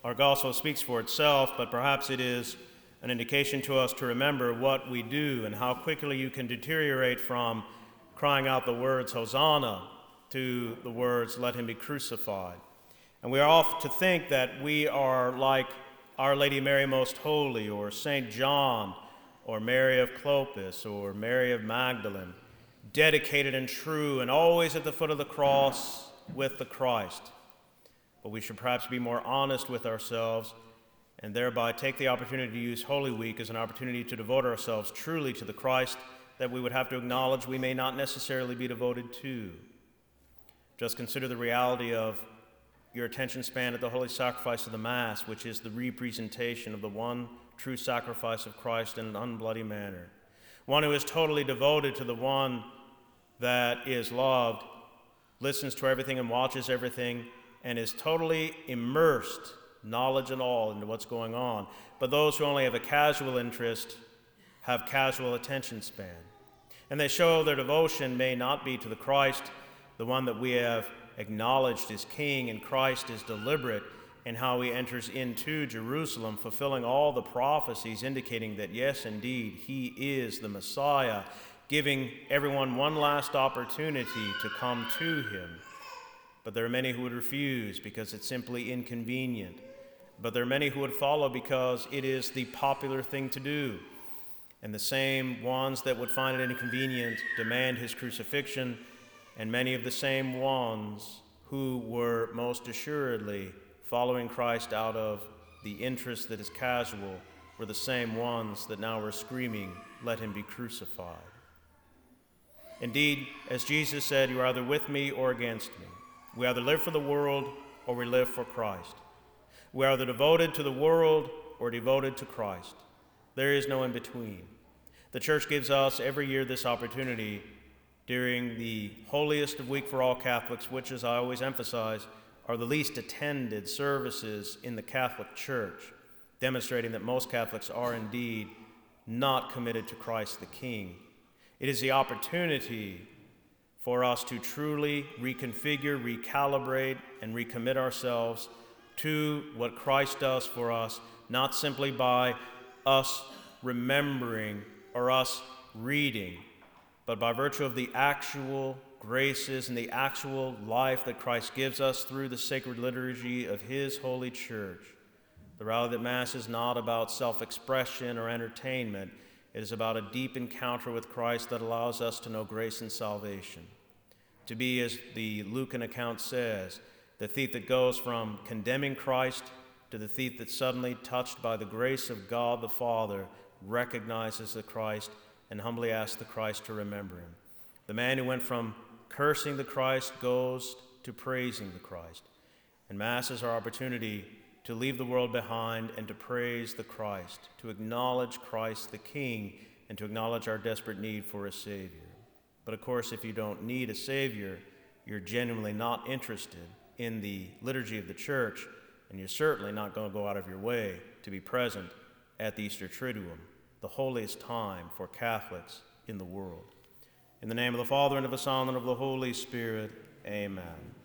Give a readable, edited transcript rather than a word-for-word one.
Our gospel speaks for itself, but perhaps it is an indication to us to remember what we do and how quickly you can deteriorate from crying out the words, Hosanna, to the words, let him be crucified. And we are oft to think that we are like Our Lady Mary Most Holy, or St. John, or Mary of Clopas, or Mary of Magdalene, dedicated and true and always at the foot of the cross with the Christ. But we should perhaps be more honest with ourselves and thereby take the opportunity to use Holy Week as an opportunity to devote ourselves truly to the Christ that we would have to acknowledge we may not necessarily be devoted to. Just consider the reality of your attention span at the holy sacrifice of the Mass, which is the representation of the one true sacrifice of Christ in an unbloody manner. One who is totally devoted to the one that is loved, listens to everything and watches everything, and is totally immersed, knowledge and all, into what's going on. But those who only have a casual interest have casual attention span. And they show their devotion may not be to the Christ, the one that we have acknowledged as King, and Christ is deliberate in how he enters into Jerusalem, fulfilling all the prophecies indicating that, yes, indeed, he is the Messiah, giving everyone one last opportunity to come to him. But there are many who would refuse because it's simply inconvenient. But there are many who would follow because it is the popular thing to do. And the same ones that would find it inconvenient demand his crucifixion, and many of the same ones who were most assuredly following Christ out of the interest that is casual were the same ones that now were screaming, let him be crucified. Indeed, as Jesus said, you are either with me or against me. We either live for the world or we live for Christ. We are either devoted to the world or devoted to Christ. There is no in between. The Church gives us every year this opportunity during the holiest of week for all Catholics, which, as I always emphasize, are the least attended services in the Catholic Church, demonstrating that most Catholics are indeed not committed to Christ the King. It is the opportunity for us to truly reconfigure, recalibrate, and recommit ourselves to what Christ does for us, not simply by us remembering or us reading, but by virtue of the actual graces and the actual life that Christ gives us through the sacred liturgy of his holy church. The reality that Mass is not about self-expression or entertainment. It is about a deep encounter with Christ that allows us to know grace and salvation. To be, as the Lucan account says, the thief that goes from condemning Christ to the thief that suddenly, touched by the grace of God the Father, recognizes the Christ and humbly asks the Christ to remember him. The man who went from cursing the Christ goes to praising the Christ. And Mass is our opportunity to leave the world behind and to praise the Christ, to acknowledge Christ the King, and to acknowledge our desperate need for a Savior. But of course, if you don't need a Savior, you're genuinely not interested in the liturgy of the Church, and you're certainly not going to go out of your way to be present at the Easter Triduum, the holiest time for Catholics in the world. In the name of the Father, and of the Son, and of the Holy Spirit, amen.